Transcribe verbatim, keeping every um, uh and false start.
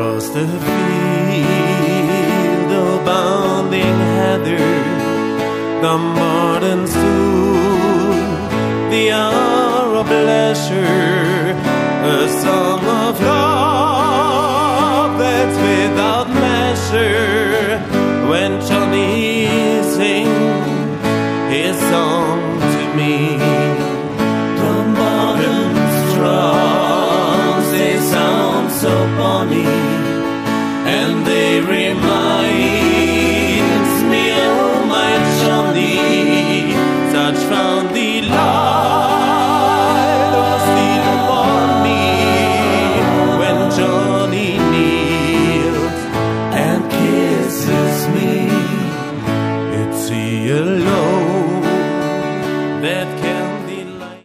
across the field of bounding heather, the modern soon, the hour of pleasure, a song of love that's without measure. When Johnny sings his song to me, the modern drums, they sound so bonny, and they remind